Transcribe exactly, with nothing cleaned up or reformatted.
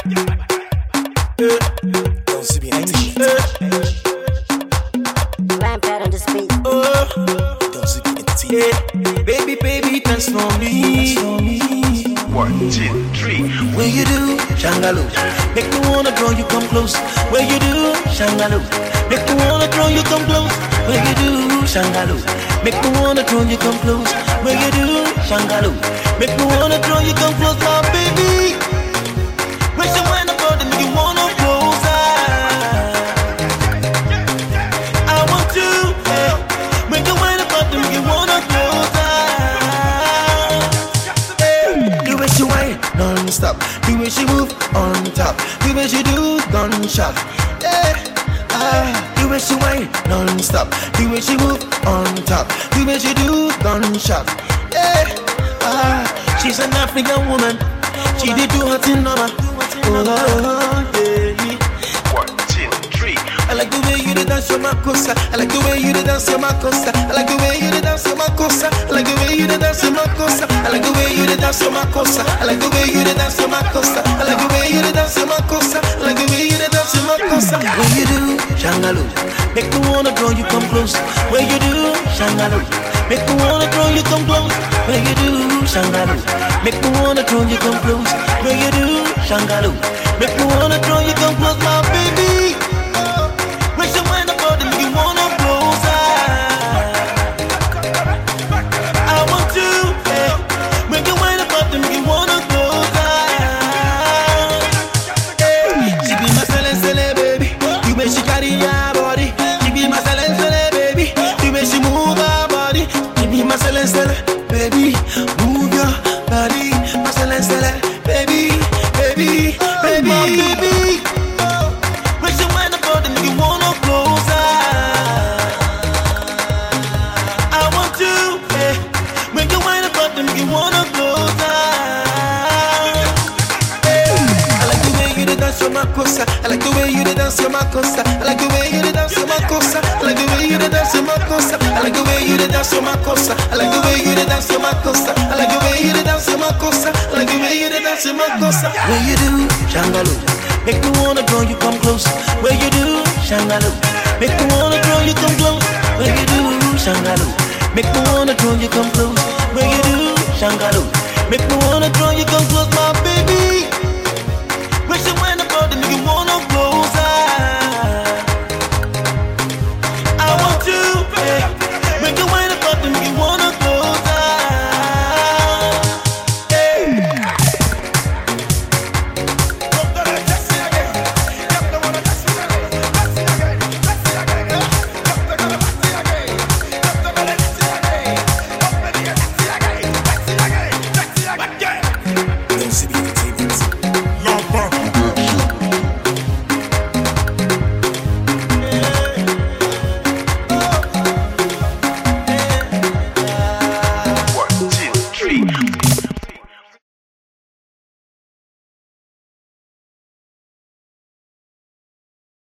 Don't see me empty. Rampart on the speed. Don't see me empty. Baby, baby, dance for me. One, two, three. When you do, Shangaloo, make me wanna draw you come close. When you do, Shangaloo, make me wanna draw you come close. When you do, Shangaloo, make me wanna draw you come close. When you do, Shangaloo, make me wanna draw you come close, my baby. When she wind up on me, you wanna closer. I want you, yeah. When you wind up on me, you wanna closer. The way she whine non-stop, the way she move on top, the way she do gunshot, yeah. Ah, the way she whine non-stop, the way she move on top, the way she do gunshot, yeah. Ah, she's an African woman, she did do her thing, mama. Oh, yeah. One, two, three. I like the way you dance your makosa. I like the way you dance your makosa. I like the way you dance your makosa. I like the way you dance your makosa. I like the way you dance your makosa. I like the way you dance your makosa. I like the way you dance your makosa. I like the way you dance your makosa. When you do, Shangaloo, make me wanna draw you come close. When you do, Shangaloo, make me wanna draw you come close. When you do, Shangaloo, make me wanna draw you come close. When you do, Shangaloo, make me wanna draw you come close, my baby. When she wind up on me, you wanna closer. I want you, yeah. When you wind up on me, you wanna closer. Yeah. She be my celeste, baby. You make she carry her body. She be my celeste, baby. You make she move her body. She be my celeste, baby. Move your body, my celeste, baby, baby, baby, baby. When she wind up on me, you wanna closer. I want you, yeah. When you wind up on me, you wanna closer. Yeah. I like the way you dance your makosa. I like the way you dance your makosa. I like the way you dance your makosa. I like the way you dance your makosa. I like the way you dance your makosa. I like the way you dance your makosa. I like the way you dance your makosa. I like the way you dance your makosa. When you do, Shangaloo, make me wanna draw you come close. When you do, Shangaloo, make me wanna draw you come close. When you do, Shangaloo, make me wanna draw you come close. When you do, Shangaloo, make me wanna draw you come close, my baby. When she wind up